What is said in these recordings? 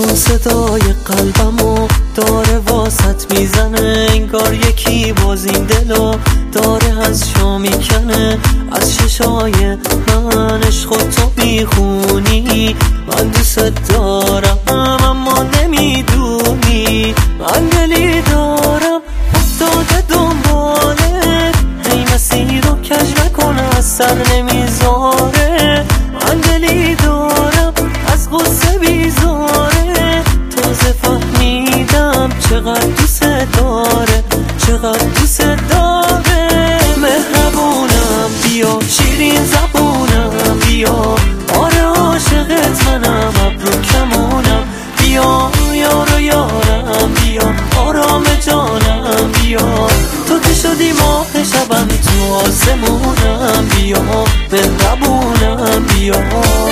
صدای قلبمو داره واسط میزنه، انگار یکی باز این دلو داره از شا میکنه. از ششای من عشق تو میخونی، من دوست دارم اما نمیدونی. من دلی دارم افتاده دنباله، هی مسیر رو کج نکنه از سر نمیذاره. من دلی دارم از غصه بیزاره، تازه فهمیدم چقدر دوست داره، چقدر دوست داره. مهربونم بیا، شیرین زبونم بیا، آره عاشقت منم، ابرو کمونم بیا. یارو یارم بیا، آرام جانم بیا، تو که شدی ماه شبم تو آسمونم بیا. مهربونم بیا.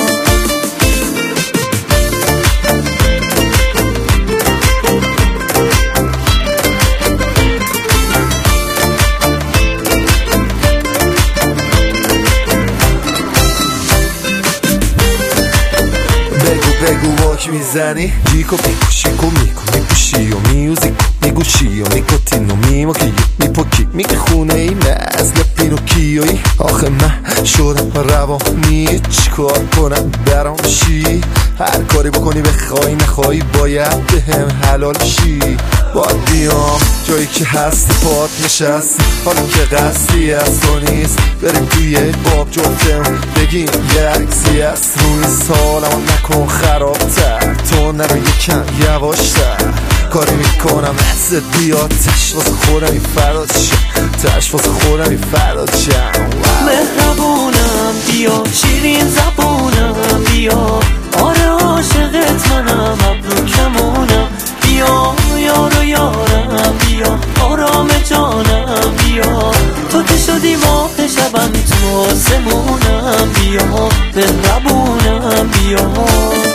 بگو واک میزنی جیکو پیکو شیکو میکو میپوشی و میوزیکو میگوشی و میکوتینو میموکی میپوکی میگه خونه ای نزل پینوکیوی. آخه من شدم روانی، چیکار کنم برام شی؟ هر کاری بکنی بخوای نخوای باید به هم حلال شی. باید بیام جایی که هستی پات نشستی، حالا که قصدی از تو نیست بریم توی باب جفتم بگیم یه عکسی است روی سالم نکن خرابتر، تو نرو یکم یواشتر. کاری میکنم نزد بیاد تش واسه خودم این فراد شم، تش واسه خودم این فراد شم. مهربونم بیا، شیرین زبونم بیا، آره عاشقت منم، ابرو کمونم بیا. یارو یارم بیا، آرام جانم بیا، تو که شدی ماه شبم تو آسمونم بیا. مهربونم بیا.